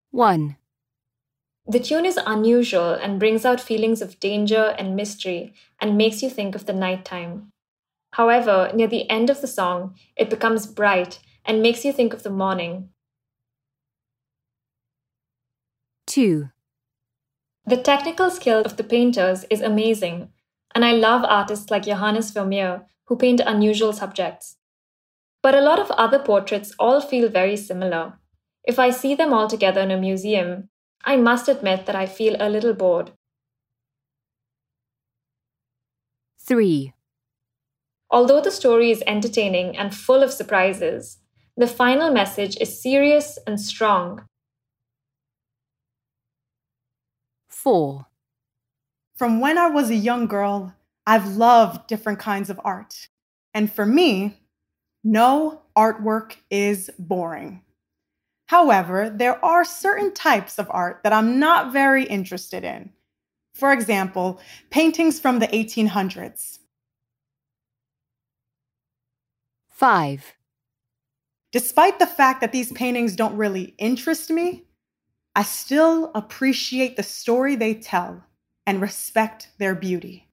1, The tune is unusual and brings out feelings of danger and mystery and makes you think of the nighttime. However, near the end of the song, it becomes bright and makes you think of the morning. 2, The technical skill of the painters is amazing, and I love artists like Johannes Vermeer who paint unusual subjects. But a lot of other portraits all feel very similar. If I see them all together in a museum, I must admit that I feel a little bored. 3, Although the story is entertaining and full of surprises, the final message is serious and strong. 4, From when I was a young girl, I've loved different kinds of art. And for me, no artwork is boring. However, there are certain types of art that I'm not very interested in. For example, paintings from the 1800s. 5, Despite the fact that these paintings don't really interest me, I still appreciate the story they tell and respect their beauty.